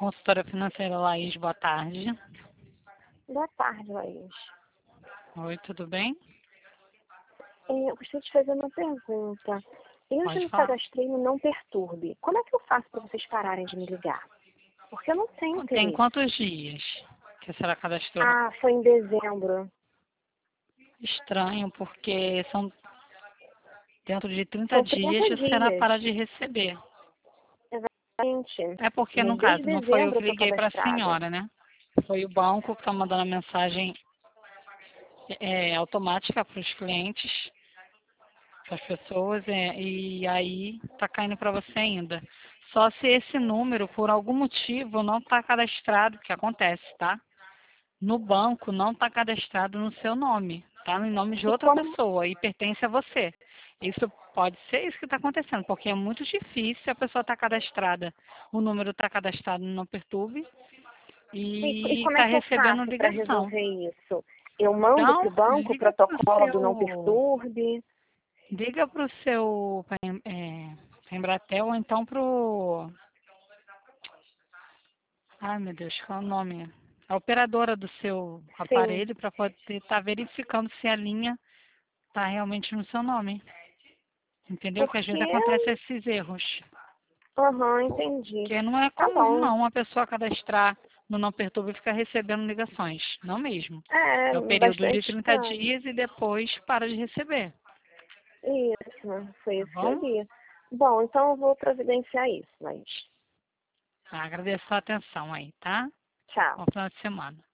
Consultora financeira Laís, boa tarde. Boa tarde, Laís. Oi, tudo bem? Eu gostaria de fazer uma pergunta. Eu já Pode me falar. cadastrei no Não Perturbe. Como é que eu faço para vocês pararem de me ligar? Porque eu não tenho Tem interesse. quantos dias que a senhora cadastrou? Ah, foi em dezembro. Estranho, porque são dentro de 30 São dias 30 a senhora dias. para de receber. Exatamente. É porque, no Desde caso, não foi eu dezembro que eu estou liguei para a cadastrada. senhora, né? Foi o banco que está mandando a mensagem automática para os clientes, para as pessoas, e aí está caindo para você ainda. Só se esse número, por algum motivo, não está cadastrado, que acontece, tá? No banco não está cadastrado no seu nome, está em nome de E outra como... pessoa e pertence a você. Isso pode ser isso que está acontecendo, porque é muito difícil a pessoa estar cadastrada, o número está cadastrado no Não Perturbe E e como é está que eu recebendo faço para ligação. resolver isso? Eu mando para Então, o banco o protocolo do Não Perturbe? liga para o seu Embratel ou então para o, ai meu Deus, qual é o nome? A operadora do seu Sim. aparelho para poder estar verificando se a linha está realmente no seu nome. Entendeu? Que às vezes Porque... acontecem esses erros. Aham, entendi. Porque não é Tá comum, bom. não, uma pessoa cadastrar no Não Perturbe e ficar recebendo ligações. Não mesmo. É É o período de bastante 30 estranho. dias e depois para de receber. Isso, foi Tá isso que eu bom? li. Bom, então eu vou providenciar isso, mas Agradeço a atenção aí, tá? tchau. Bom final de semana.